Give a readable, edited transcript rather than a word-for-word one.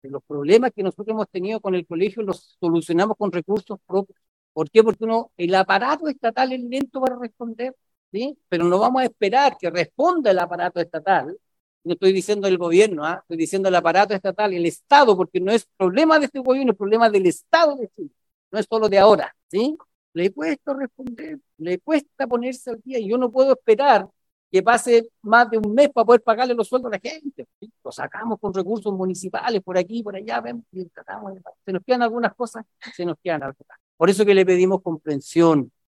Los problemas que nosotros hemos tenido con el colegio los solucionamos con recursos propios. ¿Por qué? Porque el aparato estatal es lento para responder, ¿sí? Pero no vamos a esperar que responda el aparato estatal. No estoy diciendo el gobierno, ¿ah? Estoy diciendo el aparato estatal, el Estado, porque no es problema de este gobierno, es problema del Estado de Chile. No es solo de ahora, ¿sí? Le cuesta responder, le cuesta ponerse al día y yo no puedo esperar que pase más de un mes para poder pagarle los sueldos a la gente. ¿Sí? Lo sacamos con recursos municipales, por aquí, por allá, vemos, y tratamos, se nos quedan algunas cosas, se nos quedan algunas. Por eso que le pedimos comprensión,